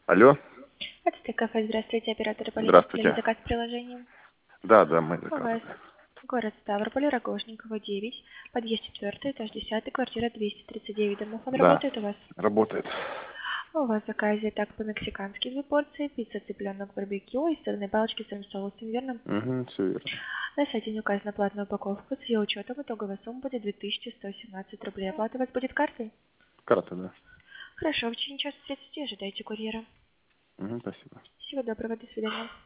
Алло, Это кафе, здравствуйте, оператор Полина. здравствуйте. Заказ приложения. Да, мы У вас заказывали. город Ставрополь, Рогожникова, 9, подъезд 4, этаж 10, квартира 239. Домофон Да, работает у вас? работает. У вас в заказе так по-мексикански 2 порции, пицца цыпленок барбекю и сырные палочки с своим соусом, верно? Угу, все верно. На сайте не указана платная упаковка. С ее учетом итоговая сумма будет 2117 рублей. Оплата у вас будет картой? Карта, да. Хорошо, в течение часа 30 ожидайте курьера. Угу, спасибо. Всего доброго, до свидания.